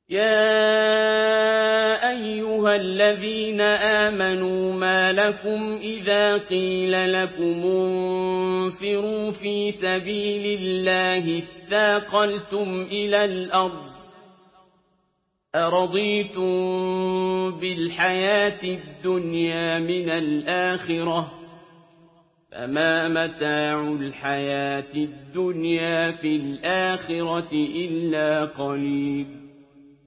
يَا أَيُّهَا الَّذِينَ آمَنُوا مَا لَكُمْ إِذَا قِيلَ لَكُمُ انفِرُوا فِي سَبِيلِ اللَّهِ اثَّاقَلْتُمْ إِلَى الْأَرْضِ أَرَضِيتُم بِالْحَيَاةِ الدُّنْيَا مِنَ الْآخِرَةِ ۚ فَمَا مَتَاعُ الْحَيَاةِ الدُّنْيَا فِي الْآخِرَةِ إِلَّا قَلِيلٌ